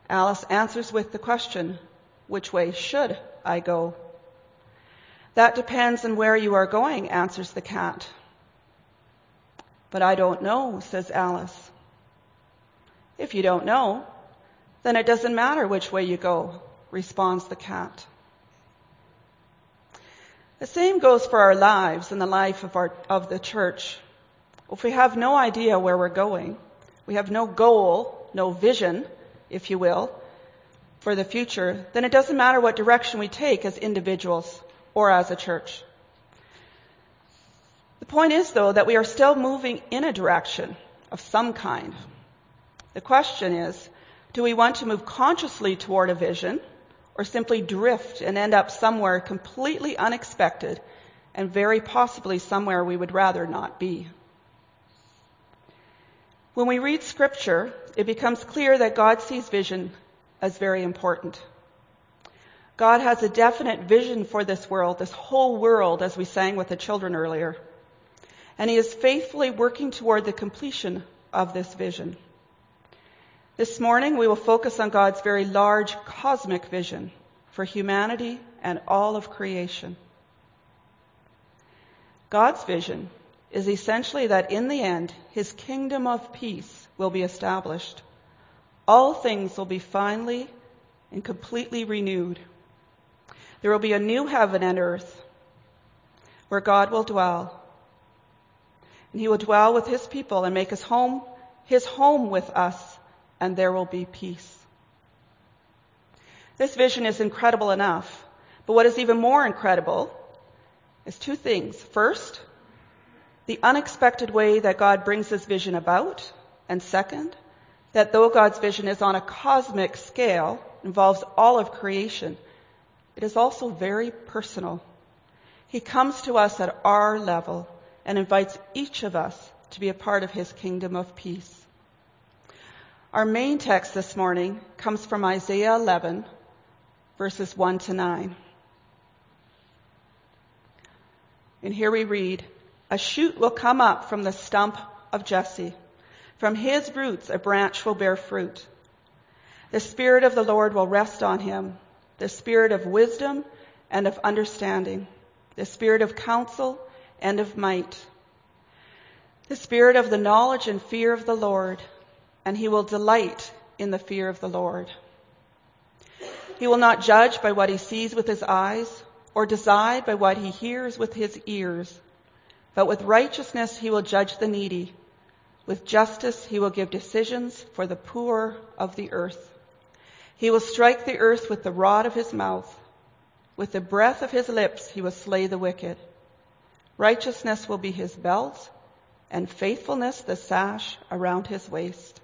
Alice answers with the question, which way should I go? That depends on where you are going, answers the cat. But I don't know, says Alice. If you don't know, then it doesn't matter which way you go, responds the cat. The same goes for our lives and the life of the church. If we have no idea where we're going, we have no goal, no vision, if you will, for the future, then it doesn't matter what direction we take as individuals or as a church. The point is, though, that we are still moving in a direction of some kind. The question is, do we want to move consciously toward a vision or simply drift and end up somewhere completely unexpected and very possibly somewhere we would rather not be? When we read Scripture, it becomes clear that God sees vision as very important. God has a definite vision for this world, this whole world, as we sang with the children earlier. And He is faithfully working toward the completion of this vision. This morning, we will focus on God's very large cosmic vision for humanity and all of creation. God's vision is essentially that in the end, His kingdom of peace will be established. All things will be finally and completely renewed. There will be a new heaven and earth where God will dwell. And He will dwell with His people and make His home with us, and there will be peace. This vision is incredible enough, but what is even more incredible is two things. First, the unexpected way that God brings His vision about, and second, that though God's vision is on a cosmic scale, involves all of creation, it is also very personal. He comes to us at our level and invites each of us to be a part of His kingdom of peace. Our main text this morning comes from Isaiah 11, verses 1 to 9. And here we read, "A shoot will come up from the stump of Jesse. From his roots a branch will bear fruit. The Spirit of the Lord will rest on him, the Spirit of wisdom and of understanding, the Spirit of counsel and of might, the Spirit of the knowledge and fear of the Lord, and he will delight in the fear of the Lord. He will not judge by what he sees with his eyes, or decide by what he hears with his ears, but with righteousness he will judge the needy. With justice he will give decisions for the poor of the earth. He will strike the earth with the rod of his mouth. With the breath of his lips he will slay the wicked. Righteousness will be his belt, and faithfulness the sash around his waist.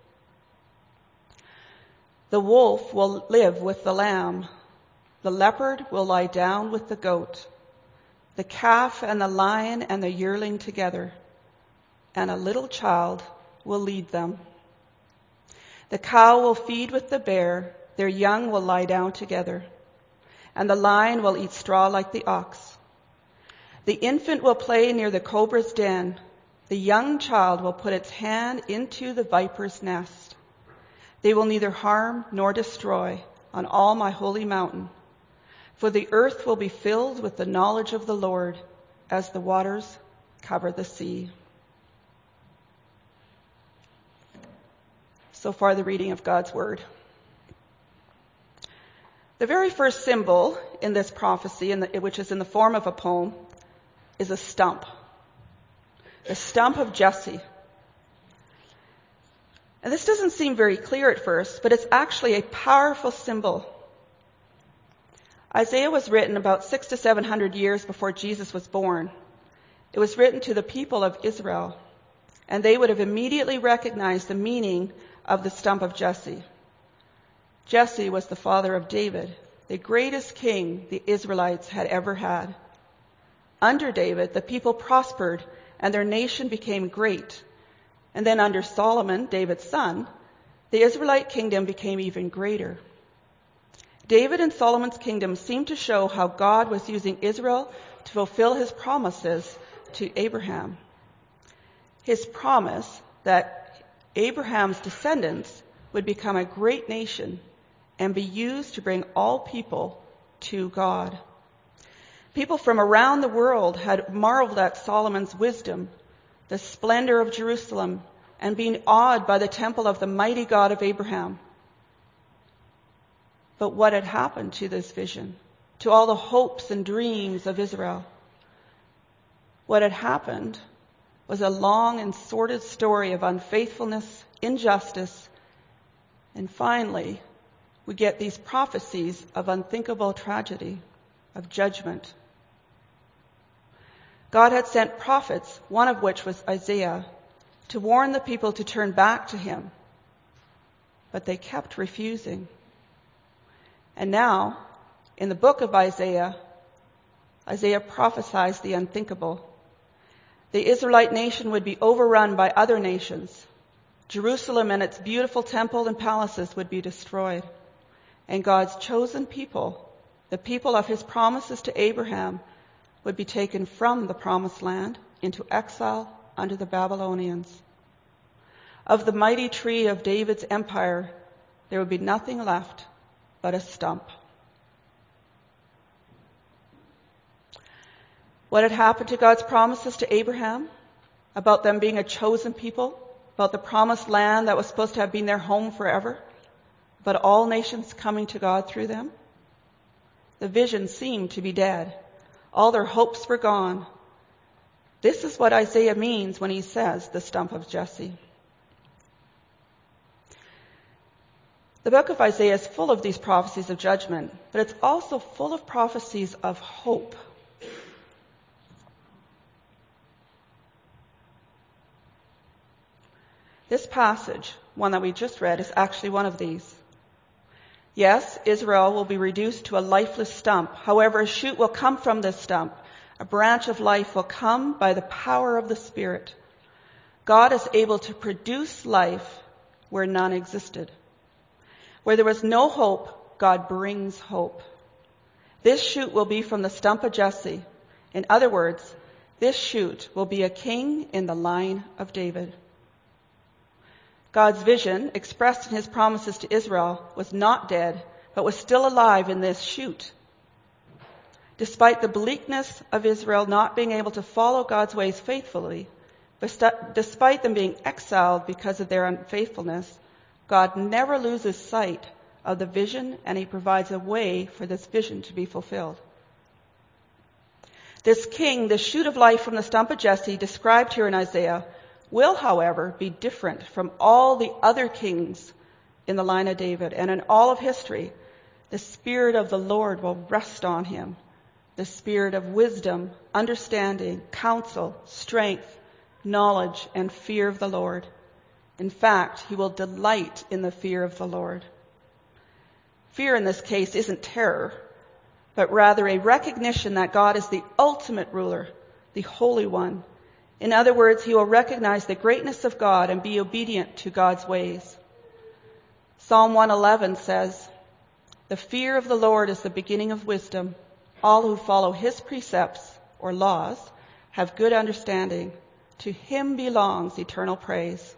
The wolf will live with the lamb. The leopard will lie down with the goat. The calf and the lion and the yearling together, and a little child will lead them. The cow will feed with the bear, their young will lie down together, and the lion will eat straw like the ox. The infant will play near the cobra's den, the young child will put its hand into the viper's nest. They will neither harm nor destroy on all my holy mountain, for the earth will be filled with the knowledge of the Lord as the waters cover the sea." So far, the reading of God's Word. The very first symbol in this prophecy, which is in the form of a poem, is a stump. The stump of Jesse. And this doesn't seem very clear at first, but it's actually a powerful symbol. Isaiah was written about 600 to 700 years before Jesus was born. It was written to the people of Israel, and they would have immediately recognized the meaning of the stump of Jesse. Jesse was the father of David, the greatest king the Israelites had ever had. Under David, the people prospered and their nation became great. And then under Solomon, David's son, the Israelite kingdom became even greater. David and Solomon's kingdom seemed to show how God was using Israel to fulfill his promises to Abraham. His promise that Abraham's descendants would become a great nation and be used to bring all people to God. People from around the world had marveled at Solomon's wisdom, the splendor of Jerusalem, and been awed by the temple of the mighty God of Abraham. But what had happened to this vision, to all the hopes and dreams of Israel? What had happened was a long and sordid story of unfaithfulness, injustice, and finally, we get these prophecies of unthinkable tragedy, of judgment. God had sent prophets, one of which was Isaiah, to warn the people to turn back to him. But they kept refusing. And now, in the book of Isaiah, Isaiah prophesies the unthinkable. The Israelite nation would be overrun by other nations. Jerusalem and its beautiful temple and palaces would be destroyed. And God's chosen people, the people of his promises to Abraham, would be taken from the promised land into exile under the Babylonians. Of the mighty tree of David's empire, there would be nothing left but a stump. What had happened to God's promises to Abraham about them being a chosen people, about the promised land that was supposed to have been their home forever, but all nations coming to God through them? The vision seemed to be dead. All their hopes were gone. This is what Isaiah means when he says the stump of Jesse. The book of Isaiah is full of these prophecies of judgment, but it's also full of prophecies of hope. This passage, one that we just read, is actually one of these. Yes, Israel will be reduced to a lifeless stump. However, a shoot will come from this stump. A branch of life will come by the power of the Spirit. God is able to produce life where none existed. Where there was no hope, God brings hope. This shoot will be from the stump of Jesse. In other words, this shoot will be a king in the line of David. God's vision, expressed in his promises to Israel, was not dead, but was still alive in this shoot. Despite the bleakness of Israel not being able to follow God's ways faithfully, despite them being exiled because of their unfaithfulness, God never loses sight of the vision, and he provides a way for this vision to be fulfilled. This king, the shoot of life from the stump of Jesse, described here in Isaiah, will, however, be different from all the other kings in the line of David. And in all of history, the Spirit of the Lord will rest on him. The Spirit of wisdom, understanding, counsel, strength, knowledge, and fear of the Lord. In fact, he will delight in the fear of the Lord. Fear in this case isn't terror, but rather a recognition that God is the ultimate ruler, the Holy One. In other words, he will recognize the greatness of God and be obedient to God's ways. Psalm 111 says, "The fear of the Lord is the beginning of wisdom. All who follow his precepts or laws have good understanding. To him belongs eternal praise."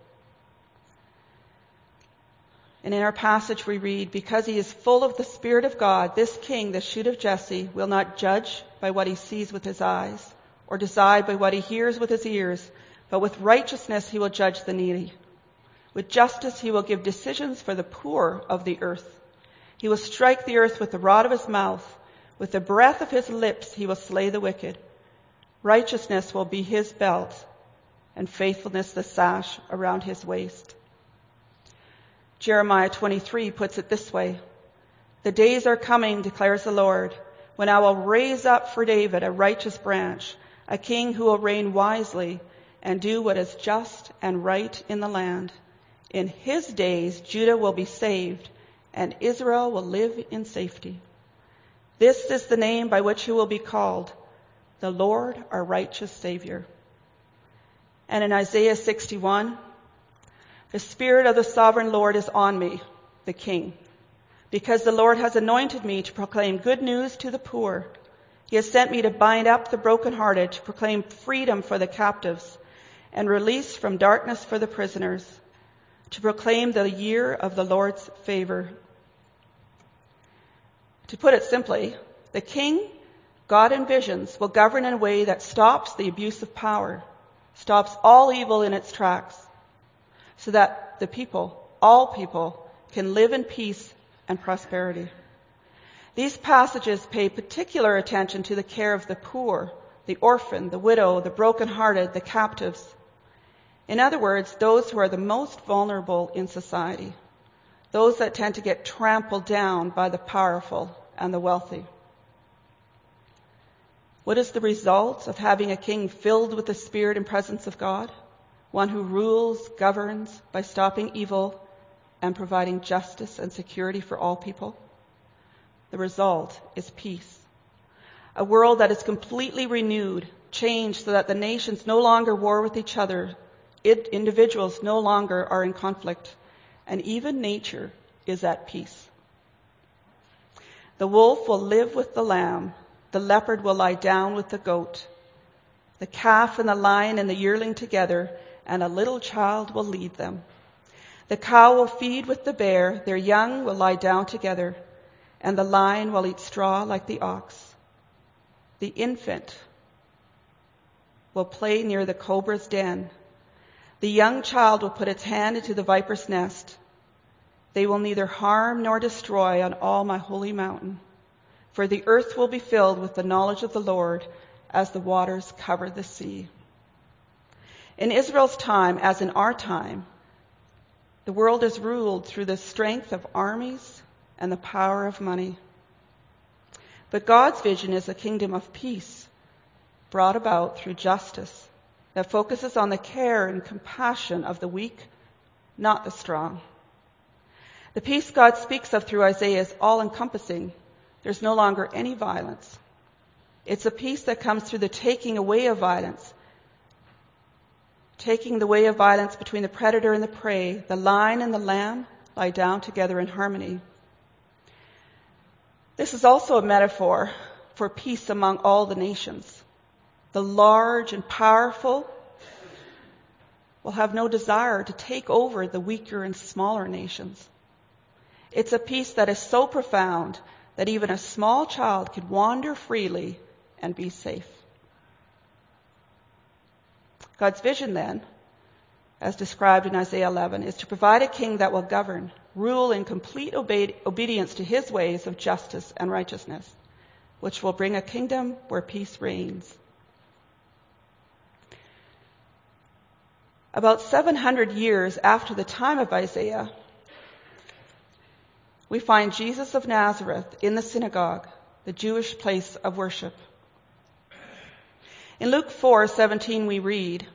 And in our passage we read, because he is full of the Spirit of God, this king, the shoot of Jesse, will not judge by what he sees with his eyes, or decide by what he hears with his ears, but with righteousness he will judge the needy. With justice he will give decisions for the poor of the earth. He will strike the earth with the rod of his mouth. With the breath of his lips he will slay the wicked. Righteousness will be his belt, and faithfulness the sash around his waist. Jeremiah 23 puts it this way, "The days are coming, declares the Lord, when I will raise up for David a righteous branch, a king who will reign wisely and do what is just and right in the land. In his days, Judah will be saved and Israel will live in safety. This is the name by which he will be called, the Lord, our righteous Savior." And in Isaiah 61, "The Spirit of the sovereign Lord is on me, the King, because the Lord has anointed me to proclaim good news to the poor. He has sent me to bind up the brokenhearted, to proclaim freedom for the captives and release from darkness for the prisoners, to proclaim the year of the Lord's favor." To put it simply, the king God envisions will govern in a way that stops the abuse of power, stops all evil in its tracks, so that the people, all people, can live in peace and prosperity. These passages pay particular attention to the care of the poor, the orphan, the widow, the brokenhearted, the captives. In other words, those who are the most vulnerable in society, those that tend to get trampled down by the powerful and the wealthy. What is the result of having a king filled with the Spirit and presence of God? One who rules, governs by stopping evil and providing justice and security for all people? The result is peace. A world that is completely renewed, changed so that the nations no longer war with each other, individuals no longer are in conflict, and even nature is at peace. The wolf will live with the lamb, the leopard will lie down with the goat, the calf and the lion and the yearling together, and a little child will lead them. The cow will feed with the bear, their young will lie down together, and the lion will eat straw like the ox. The infant will play near the cobra's den. The young child will put its hand into the viper's nest. They will neither harm nor destroy on all my holy mountain, for the earth will be filled with the knowledge of the Lord as the waters cover the sea. In Israel's time, as in our time, the world is ruled through the strength of armies and the power of money. But God's vision is a kingdom of peace brought about through justice that focuses on the care and compassion of the weak, not the strong. The peace God speaks of through Isaiah is all-encompassing. There's no longer any violence. It's a peace that comes through the taking away of violence, taking the way of violence between the predator and the prey. The lion and the lamb lie down together in harmony. This is also a metaphor for peace among all the nations. The large and powerful will have no desire to take over the weaker and smaller nations. It's a peace that is so profound that even a small child could wander freely and be safe. God's vision then, as described in Isaiah 11, is to provide a king that will govern, rule in complete obedience to his ways of justice and righteousness, which will bring a kingdom where peace reigns. About 700 years after the time of Isaiah, we find Jesus of Nazareth in the synagogue, the Jewish place of worship. In Luke 4:17 we read,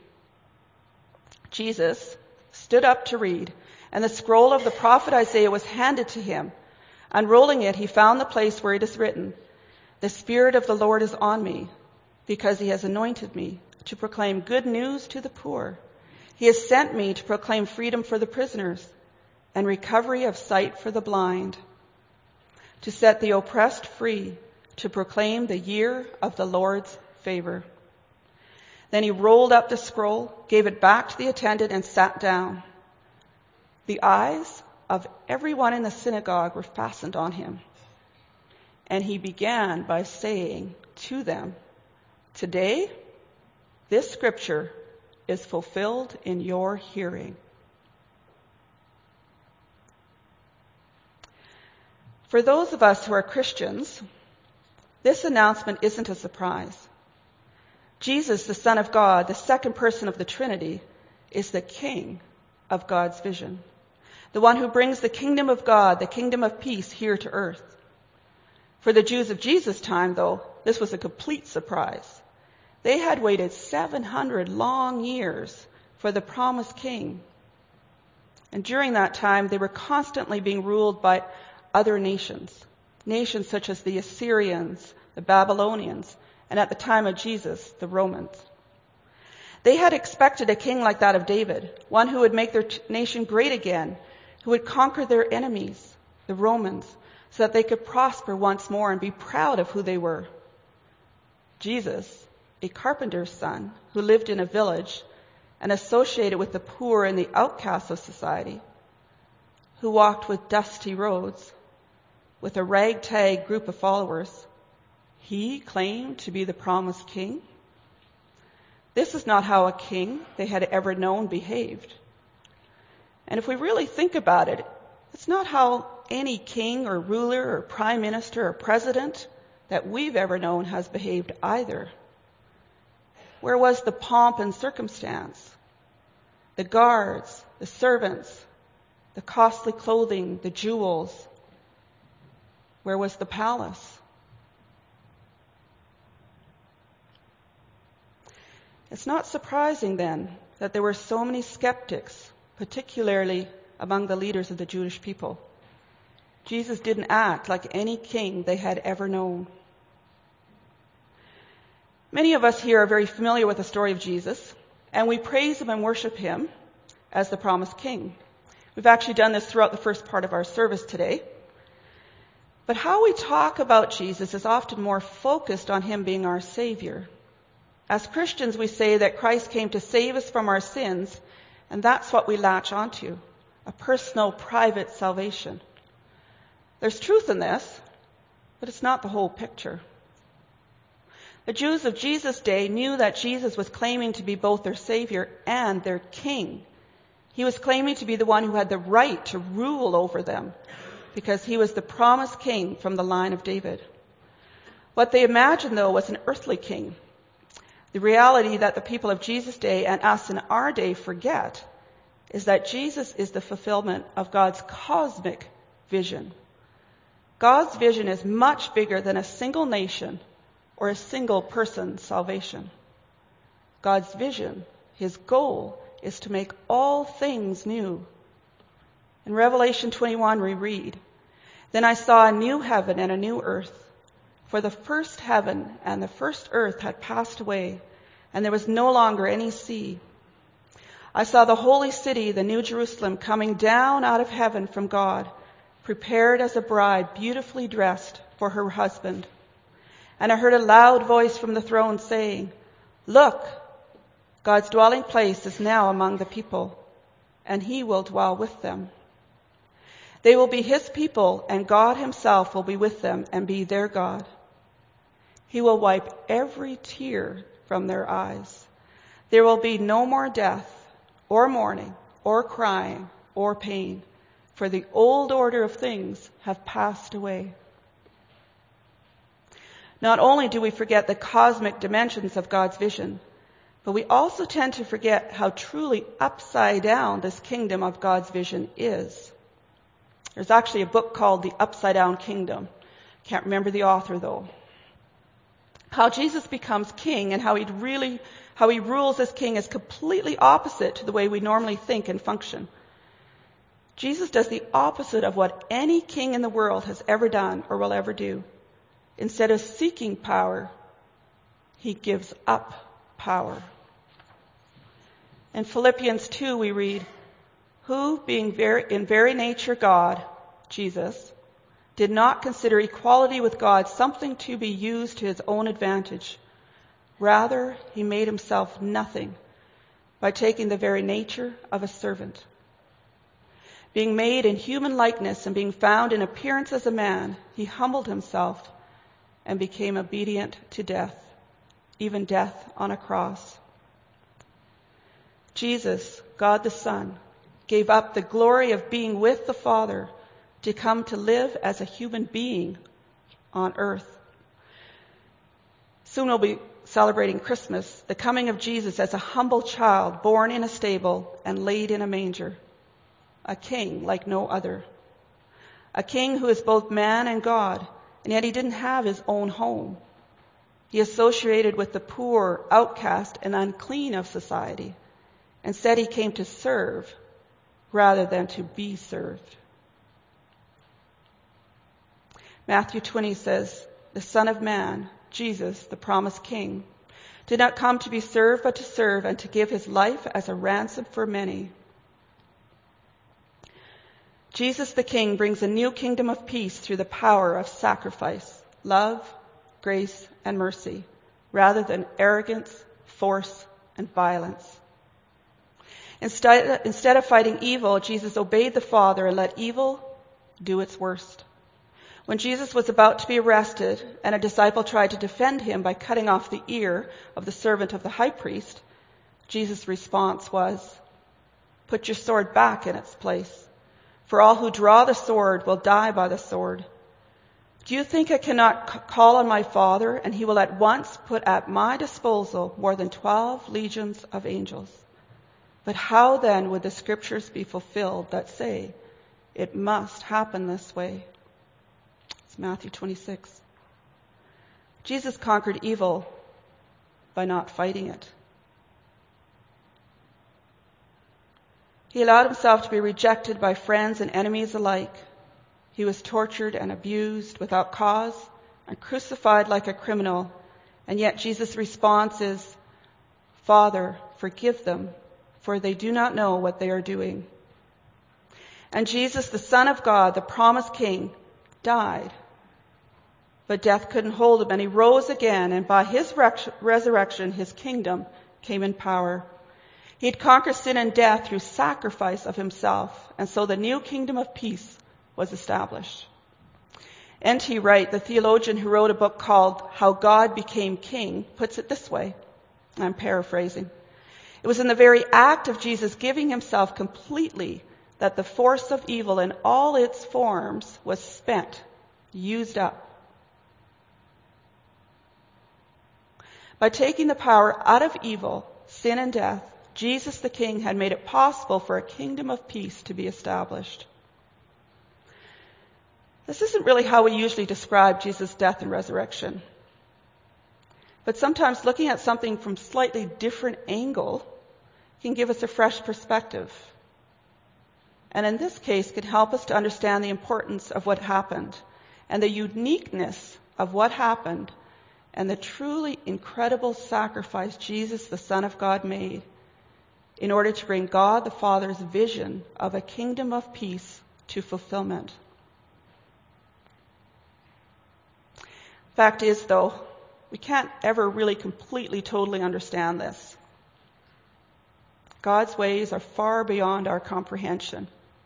Jesus stood up to read, and the scroll of the prophet Isaiah was handed to him. Unrolling it, he found the place where it is written, "The Spirit of the Lord is on me, because he has anointed me to proclaim good news to the poor. He has sent me to proclaim freedom for the prisoners and recovery of sight for the blind, to set the oppressed free, to proclaim the year of the Lord's favor." Then he rolled up the scroll, gave it back to the attendant, and sat down. The eyes of everyone in the synagogue were fastened on him. And he began by saying to them, "Today, this scripture is fulfilled in your hearing." For those of us who are Christians, this announcement isn't a surprise. Jesus, the Son of God, the second person of the Trinity, is the King of God's vision, the one who brings the kingdom of God, the kingdom of peace, here to earth. For the Jews of Jesus' time, though, this was a complete surprise. They had waited 700 long years for the promised king. And during that time, they were constantly being ruled by other nations such as the Assyrians, the Babylonians, and at the time of Jesus, the Romans. They had expected a king like that of David, one who would make their nation great again, who would conquer their enemies, the Romans, so that they could prosper once more and be proud of who they were. Jesus, a carpenter's son who lived in a village and associated with the poor and the outcasts of society, who walked with dusty roads, with a ragtag group of followers, he claimed to be the promised king? This is not how a king they had ever known behaved. And if we really think about it, it's not how any king or ruler or prime minister or president that we've ever known has behaved either. Where was the pomp and circumstance? The guards, the servants, the costly clothing, the jewels. Where was the palace? It's not surprising then that there were so many skeptics, particularly among the leaders of the Jewish people. Jesus didn't act like any king they had ever known. Many of us here are very familiar with the story of Jesus, and we praise him and worship him as the promised king. We've actually done this throughout the first part of our service today. But how we talk about Jesus is often more focused on him being our Savior. As Christians, we say that Christ came to save us from our sins, and that's what we latch onto, a personal, private salvation. There's truth in this, but it's not the whole picture. The Jews of Jesus' day knew that Jesus was claiming to be both their Savior and their King. He was claiming to be the one who had the right to rule over them, because he was the promised king from the line of David. What they imagined, though, was an earthly king. The reality that the people of Jesus' day and us in our day forget is that Jesus is the fulfillment of God's cosmic vision. God's vision is much bigger than a single nation or a single person's salvation. God's vision, his goal, is to make all things new. In Revelation 21 we read, "Then I saw a new heaven and a new earth, for the first heaven and the first earth had passed away, and there was no longer any sea. I saw the holy city, the New Jerusalem, coming down out of heaven from God, prepared as a bride beautifully dressed for her husband. And I heard a loud voice from the throne saying, 'Look, God's dwelling place is now among the people, and he will dwell with them. They will be his people, and God himself will be with them and be their God. He will wipe every tear from their eyes. There will be no more death, or mourning, or crying, or pain, for the old order of things have passed away.'" Not only do we forget the cosmic dimensions of God's vision, but we also tend to forget how truly upside down this kingdom of God's vision is. There's actually a book called The Upside Down Kingdom. Can't remember the author, though. How Jesus becomes king and how he rules as king is completely opposite to the way we normally think and function. Jesus does the opposite of what any king in the world has ever done or will ever do. Instead of seeking power, he gives up power. In Philippians 2 we read, "Who, being in very nature God," Jesus, "did not consider equality with God something to be used to his own advantage. Rather, he made himself nothing by taking the very nature of a servant. Being made in human likeness and being found in appearance as a man, he humbled himself and became obedient to death, even death on a cross." Jesus, God the Son, gave up the glory of being with the Father to come to live as a human being on earth. Soon we'll be celebrating Christmas, the coming of Jesus as a humble child born in a stable and laid in a manger. A king like no other. A king who is both man and God, and yet he didn't have his own home. He associated with the poor, outcast, and unclean of society, and said he came to serve rather than to be served. Matthew 20 says, "The Son of Man, Jesus, the promised King, did not come to be served, but to serve and to give his life as a ransom for many." Jesus the King brings a new kingdom of peace through the power of sacrifice, love, grace, and mercy, rather than arrogance, force, and violence. Instead of fighting evil, Jesus obeyed the Father and let evil do its worst. When Jesus was about to be arrested and a disciple tried to defend him by cutting off the ear of the servant of the high priest, Jesus' response was, "Put your sword back in its place, for all who draw the sword will die by the sword. Do you think I cannot call on my Father, and he will at once put at my disposal more than 12 legions of angels? But how then would the scriptures be fulfilled that say, it must happen this way?" It's Matthew 26. Jesus conquered evil by not fighting it. He allowed himself to be rejected by friends and enemies alike. He was tortured and abused without cause and crucified like a criminal. And yet Jesus' response is, "Father, forgive them, for they do not know what they are doing." And Jesus, the Son of God, the promised King, died. But death couldn't hold him, and he rose again, and by his resurrection, his kingdom came in power. He had conquered sin and death through sacrifice of himself, and so the new kingdom of peace was established. N.T. Wright, the theologian who wrote a book called How God Became King, puts it this way. I'm paraphrasing. It was in the very act of Jesus giving himself completely that the force of evil in all its forms was spent, used up. By taking the power out of evil, sin, and death, Jesus the King had made it possible for a kingdom of peace to be established. This isn't really how we usually describe Jesus' death and resurrection. But sometimes looking at something from a slightly different angle can give us a fresh perspective. And in this case, can help us to understand the importance of what happened and the uniqueness of what happened and the truly incredible sacrifice Jesus, the Son of God, made in order to bring God the Father's vision of a kingdom of peace to fulfillment. Fact is, though, we can't ever really completely, totally understand this. God's ways are far beyond our comprehension.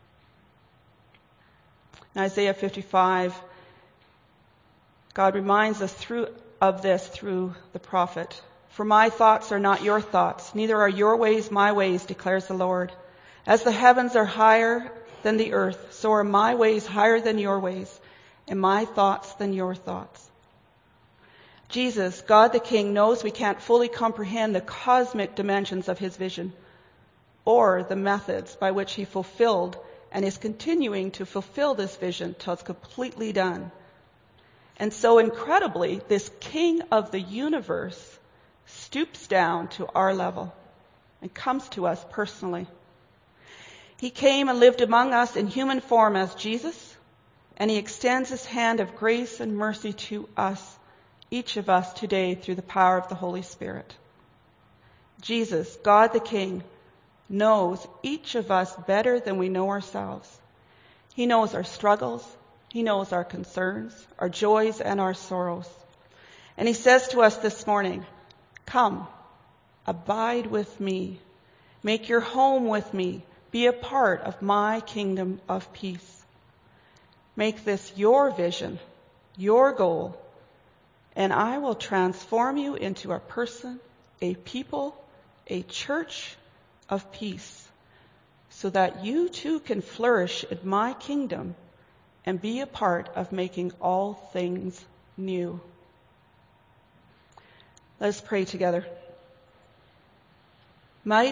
In Isaiah 55, God reminds us of this through the prophet. "For my thoughts are not your thoughts, neither are your ways my ways, declares the Lord. As the heavens are higher than the earth, so are my ways higher than your ways, and my thoughts than your thoughts." Jesus, God the King, knows we can't fully comprehend the cosmic dimensions of his vision or the methods by which he fulfilled and is continuing to fulfill this vision till it's completely done. And so incredibly, this King of the universe stoops down to our level and comes to us personally. He came and lived among us in human form as Jesus, and he extends his hand of grace and mercy to us, each of us today, through the power of the Holy Spirit. Jesus, God the King, knows each of us better than we know ourselves. He knows our struggles. He knows our concerns, our joys, and our sorrows. And he says to us this morning, "Come, abide with me. Make your home with me. Be a part of my kingdom of peace. Make this your vision, your goal, and I will transform you into a person, a people, a church of peace, so that you too can flourish in my kingdom and be a part of making all things new." Let us pray together. Mighty